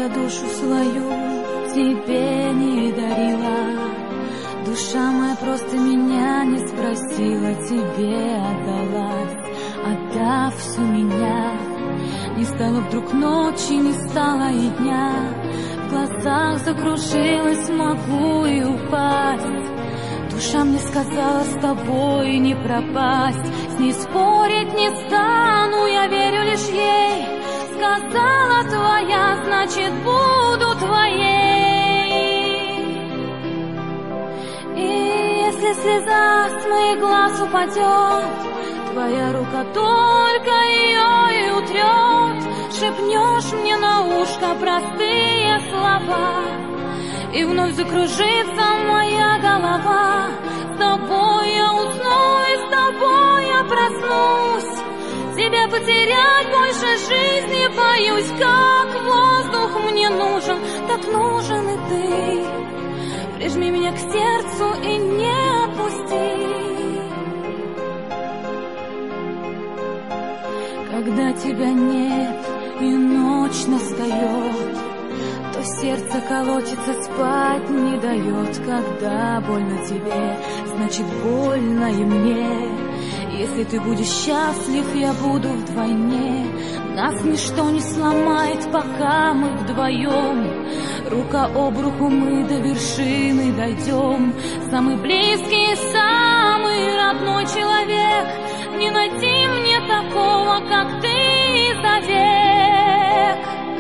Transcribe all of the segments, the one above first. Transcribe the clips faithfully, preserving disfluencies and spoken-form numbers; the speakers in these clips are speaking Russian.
я душу свою тебе не дарила. Душа моя просто меня не спросила, тебе отдалась, отдав всю меня. Не стало вдруг ночи, не стало и дня, в глазах закружилась, могу и упасть. Душа мне сказала, с тобой не пропасть, с ней спорить не стану, я верю лишь ей. Сказала твоя, значит буду твоей. И если слеза с моих глаз упадет, твоя рука только ее и утрет. Шепнешь мне на ушко простые слова, и вновь закружится моя голова. С тобой я усну, и с тобой я проснусь. Тебя потерять больше жизни боюсь. Как воздух мне нужен, так нужен и ты. Прижми меня к сердцу и не отпусти. Когда тебя нет и ночь настает, то сердце колотится, спать не дает. Когда больно тебе, значит больно и мне. Если ты будешь счастлив, я буду вдвойне. Нас ничто не сломает, пока мы вдвоем. Рука об руку мы до вершины дойдем. Самый близкий, самый родной человек. Не найти мне такого, как ты, завек.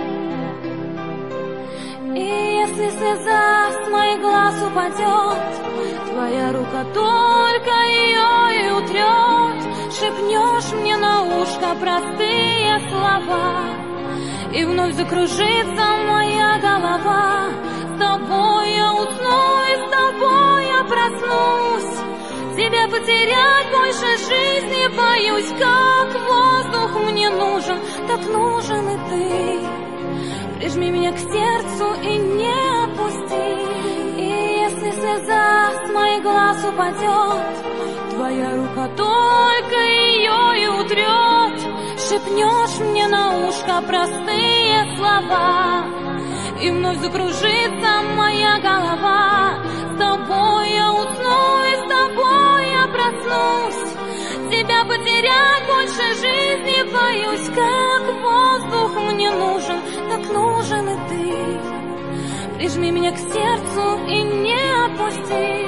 И если слеза с моих глаз упадет, твоя рука только ее и утрет. Шепнешь мне на ушко простые слова, и вновь закружится моя голова. С тобой я усну, и с тобой я проснусь. Тебя потерять больше жизни боюсь. Как воздух мне нужен, так нужен и ты. Прижми меня к сердцу и не отпусти. И если слеза с моих глаз упадет, твоя рука только ее и утрет. Шепнешь мне на ушко простые слова, и вновь закружится моя голова. С тобой я усну, и с тобой я проснусь. Тебя потерять больше жизни боюсь. Как воздух мне нужен, так нужен и ты. Прижми меня к сердцу и не отпусти.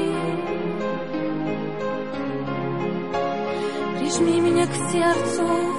Прижми меня к сердцу